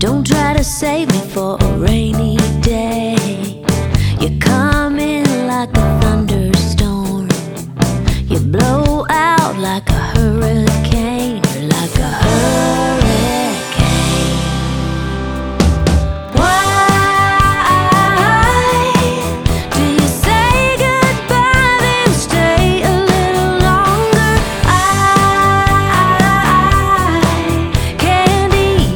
Don't try to save me for a rainy day. You come in like a thunderstorm. You blow out like a